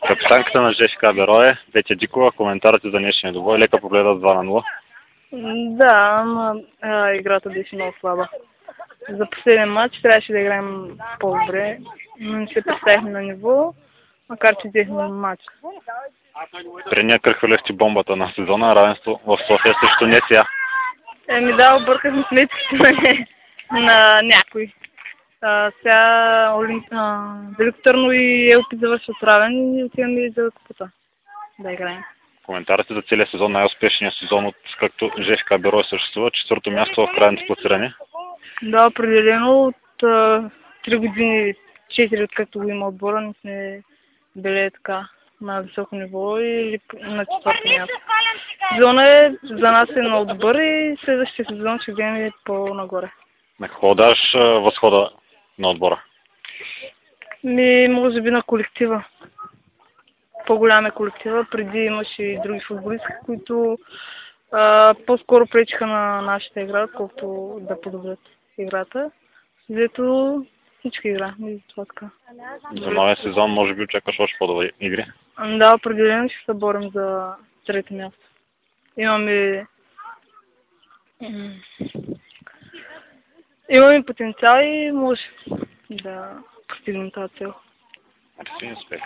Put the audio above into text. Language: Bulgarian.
Капитанката на ЖФК Берое, Петя Дикова, коментарите за днешния двубой, лека победа с 2-0. Да, ама играта беше много слаба. За последен матч трябваше да играем по-добре, но не се представихме на ниво, макар че взехме матч. Предния кръг хвърляхте бомбата на сезона, равенство в София срещу НСА. Да, объркахме сметките на някой. Сега Велико Търново и Елпи завършват равен и отиваме за купата да играем. Коментарите за целия сезон, най-успешният сезон от както ЖФК Берое съществува, четвърто място в крайното класиране. Да, определено от 3 години, 4 откакто го има отбора, не сме били така на високо ниво или на четвърто място. Сезона за нас е много добър и следващия сезон ще видим по-нагоре. На какво даваш възхода на отбора? Може би на колектива. По-голям е колектива. Преди имаше и други футболисти, които по-скоро пречиха на нашата игра, колкото да подобрят играта. След всички играхме и това така. За новия сезон може би очакваш още по-добри игри? Да, определено ще се борим за трето място. Имаме потенциал и може да постигнем тази цел. Мерси, успех.